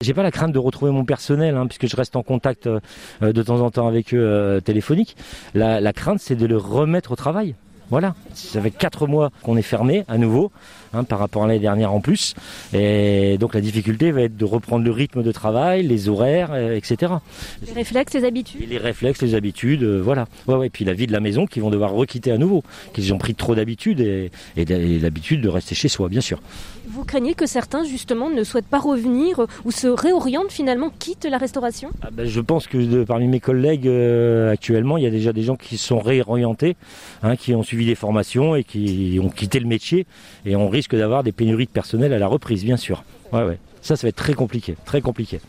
J'ai pas la crainte de retrouver mon personnel, puisque je reste en contact de temps en temps avec eux téléphonique. La crainte, c'est de le remettre au travail. Voilà, ça fait 4 mois qu'on est fermé à nouveau, par rapport à l'année dernière en plus. Et donc la difficulté va être de reprendre le rythme de travail, les horaires, etc. Les réflexes, les habitudes. Et les réflexes, les habitudes, voilà. Ouais, et puis la vie de la maison qu'ils vont devoir requitter à nouveau, qu'ils ont pris trop d'habitudes et l'habitude de rester chez soi, bien sûr. Vous craignez que certains, justement, ne souhaitent pas revenir ou se réorientent finalement, quittent la restauration ? Je pense que parmi mes collègues actuellement, il y a déjà des gens qui se sont réorientés, qui ont suivi des formations et qui ont quitté le métier. Et on risque d'avoir des pénuries de personnel à la reprise, bien sûr. Ouais. Ça va être très compliqué, très compliqué.